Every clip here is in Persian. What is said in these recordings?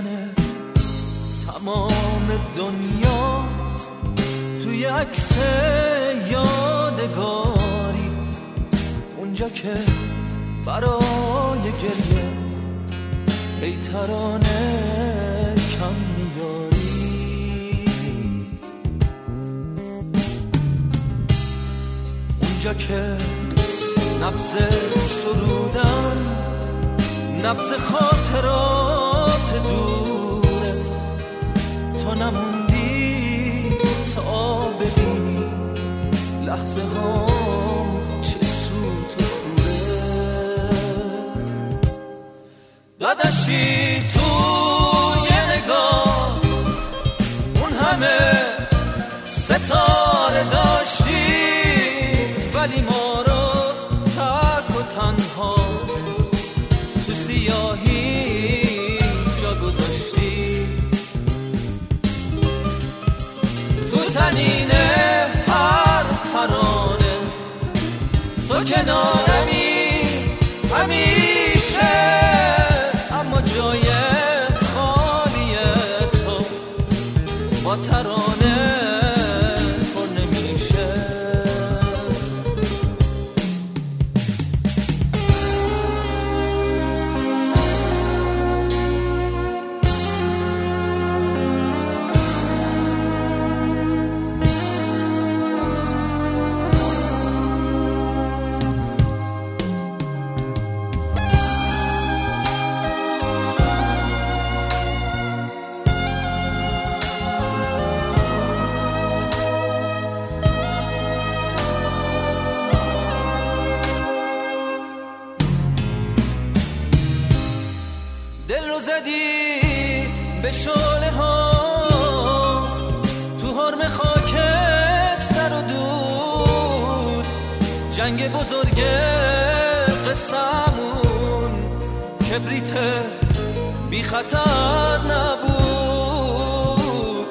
دیدن تمام دنیا توی عکس یادگاری، اونجا که برای گریه ای ترانه کم میاری، اونجا که نبض سرودن نبض خاطرات دوره، تو نموندی تا ببینی لحظه ها چه سوت و کوره. داداشی تو یه نگاه اون همه ستاره داشتی، ولی ما رو تک و تنها تو سیاهی جا گذاشتی. تو تنین هر ترانه تو کنارمی همیشه، اما جای خالی تو با ترانه پر نمیشه. دل رو زدی به شعله ها تو حرم خاکستر و دود، جنگ بزرگ قسمون کبریت بی خطر نبود.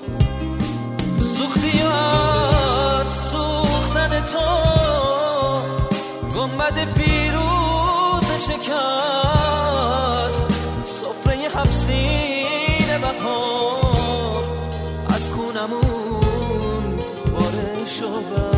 سوختی از سوختن تو گنبد فیروز شکست، سفره حفسین بهار از خونمون بارش و بست.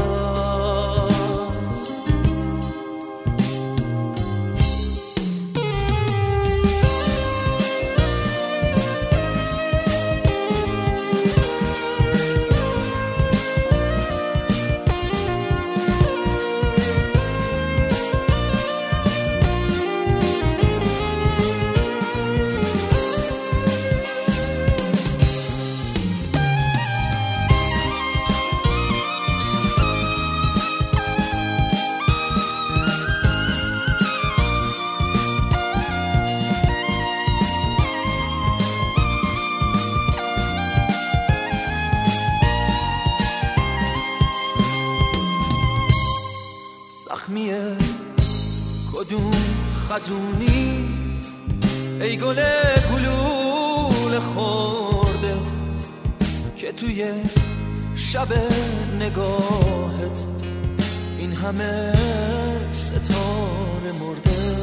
زخمیه کدوم خزونی ای گل گلول خورده که توی شب نگاهت این همه ستاره مرده.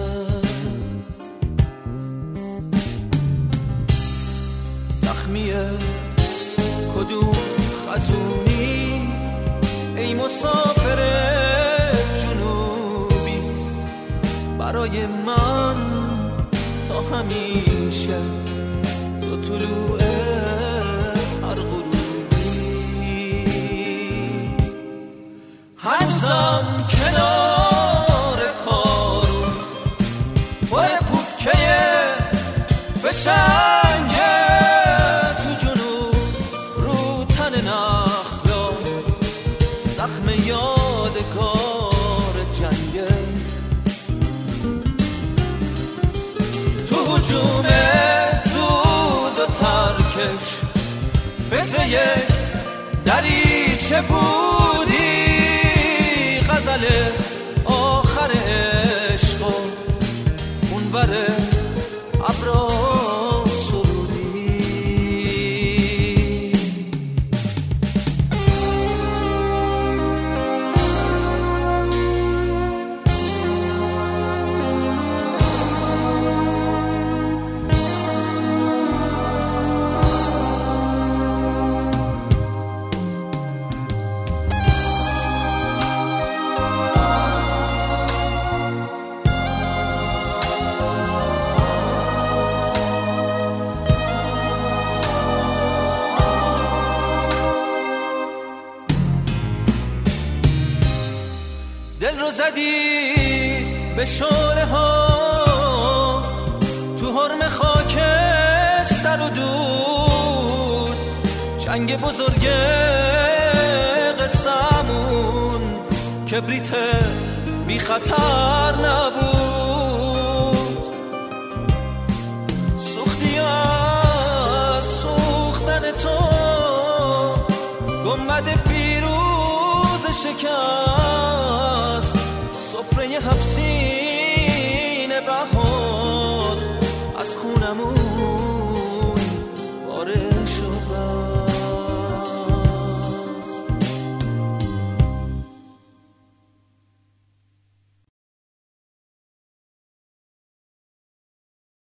زخمیه کدوم خزونی ای مسافر برای من تا همیشه تو طلوع هر غروبی. هنوزم کنار کارون پر پوکه بشنگه تو جنوب رو تن نخلا، زخم یادگار جنگه هجوم دود و ترکش فکر دریچه بودی، غزل آخر عشق و اون بره ابرا زدی به شعله ها تو حرم خاکستر و دود، جنگ بزرگ قصه‌مون کبریت بی خطر نبود.